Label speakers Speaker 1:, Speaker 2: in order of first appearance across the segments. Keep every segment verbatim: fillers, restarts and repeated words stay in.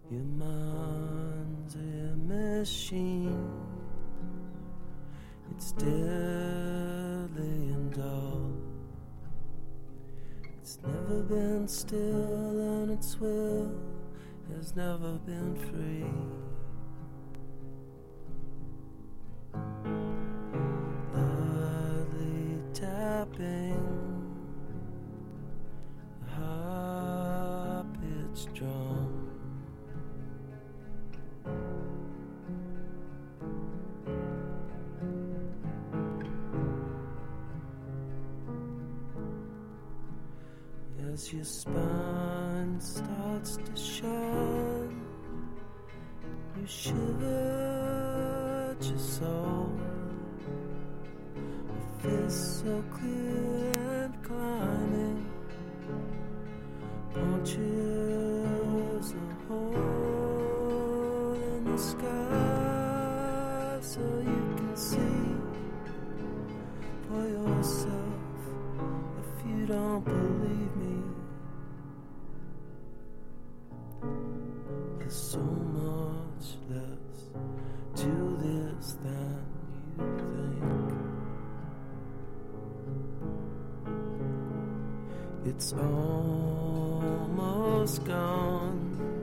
Speaker 1: Your mind's a machine. It's deadly and dull. It's never been still, and its will has never been free. Lightly tapping the high-pitched drum. As your spine starts to shine, you shivered your soul. A fist so clear and climbing punches a hole in the sky, so you can see for yourself if you don't believe me. There's so much less to this than you think. It's almost gone.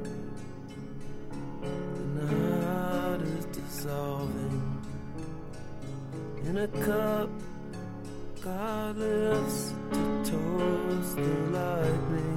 Speaker 1: The night is dissolving in a cup. God lives to toast the lightning.